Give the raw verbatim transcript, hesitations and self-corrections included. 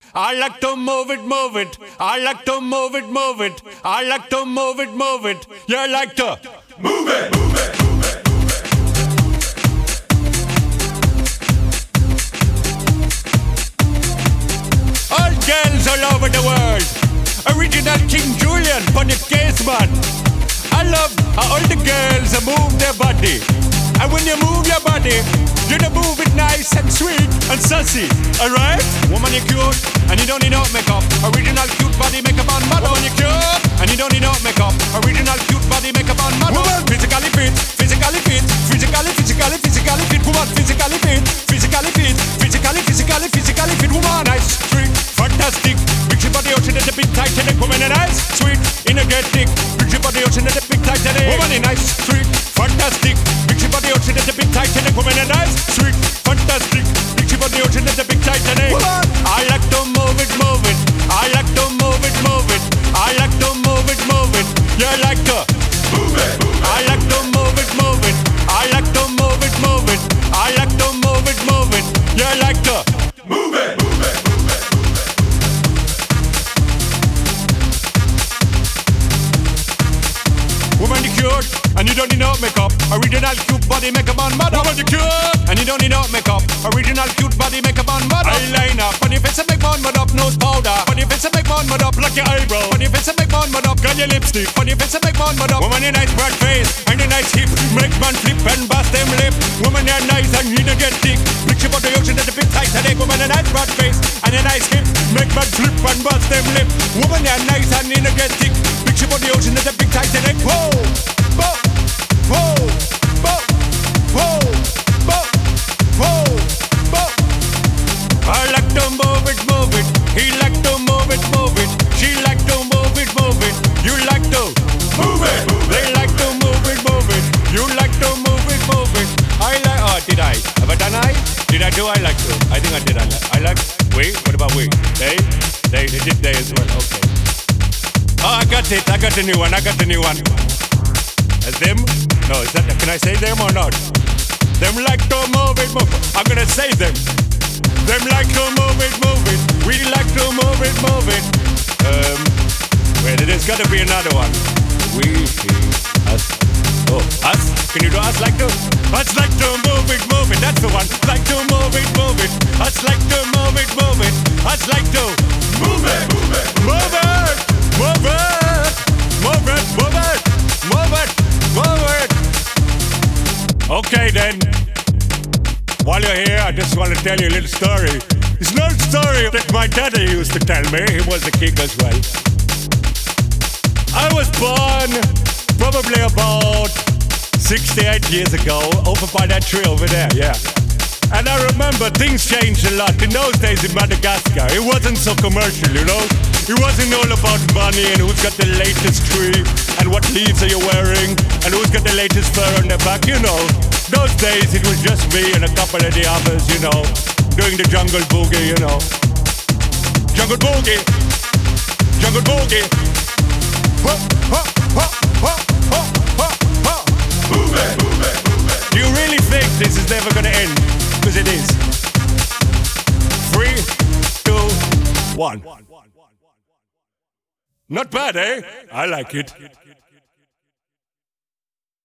I like to move it, move it. I like to move it, move it. I like to move it, move it. You like to move it, move it, move it. All girls all over the world. Original King Julian, Bunny Case man. I love how all the girls move their body. And when you move your body, you don't move it nice and sweet and sassy, alright? Woman, you're cute, and you don't need no makeup. Original cute body makeup on model. Woman, you're cute, and you don't need no makeup. Original cute body makeup on model. Woman, physically fit, physically fit, physically, physically, physically fit. Woman, physically fit, physically fit, physically, physically, physically fit. Woman, nice, sweet, fantastic. Big your body ocean at the big Titanic. Woman, nice, sweet, energetic. Big your body ocean at the big Titanic. Woman, nice, sweet, fantastic. Big your body ocean at the big Titanic. Woman, nice, sweet, fantastic. Big your body ocean at the big Titanic. Woman, I like to move it, move it. I like to move it, move it. I like to move it, move it. You like to move it. I like to move it, move it. I like to move it, move it. I like to move it, move it. You like to move it, move it, move it. Woman, you cute, and you don't need no makeup. Original cute body makeup on model. Woman, you cute, and you don't need no makeup. Original cute body makeup on model. Eyeliner, on your face and make man mud up. Nose powder, on your face and make man mud up. Like your eyebrow, on your face and make man mud up. Got your lipstick, on your face and make man mud up. Woman, you nice broad face and your nice hip. Make man flip and bust them lip. Woman, you're nice and you don't get thick. Picture about the ocean at the big Titanic. Woman, a nice broad face and a nice hip. Make man flip and bust them lip. Woman, you're nice and you don't get thick. Picture about the ocean at the big Titanic. Whoa. Whoa, whoa, whoa, whoa, whoa, whoa, whoa. I like to move it, move it. He like to move it, move it. She like to move it, move it. You like to move it. They like to move it, move it. You like to move it, move it. I like. Oh, did I? Have I done I? Did I do? I like to. I think I did. I like. I like. We. What about we? They. They. They did they as well. Okay. Oh, I got it. I got the new one. I got the new one. As them? No, is that, can I say them or not? Them like to move it, move it. I'm gonna say them. Them like to move it, move it. We like to move it, move it. Um, wait, there's gotta be another one. We, us. Oh, us? Can you do us like to? Us like to move it, move it. That's the one. Like to move it, move it. Us like to move it, move it. Us like to move it, move it. Move it, move it. Move it, move it. Move it, move it. Okay then. While you're here, I just want to tell you a little story. It's an old story that my daddy used to tell me. He was a king as well. I was born probably about sixty-eight years ago, over by that tree over there, yeah. And I remember things changed a lot. In those days in Madagascar, it wasn't so commercial, you know? It wasn't all about money and who's got the latest tree and what leaves are you wearing and who's got the latest fur on their back, you know? Those days it was just me and a couple of the others, you know, doing the jungle boogie, you know. Jungle boogie, jungle boogie. Ho, ho, ho, ho, ho, ho, ho. Move it, move it, move it. Do you really think this is never gonna end? Because it is. Three, two, one. Not bad, eh? I like it.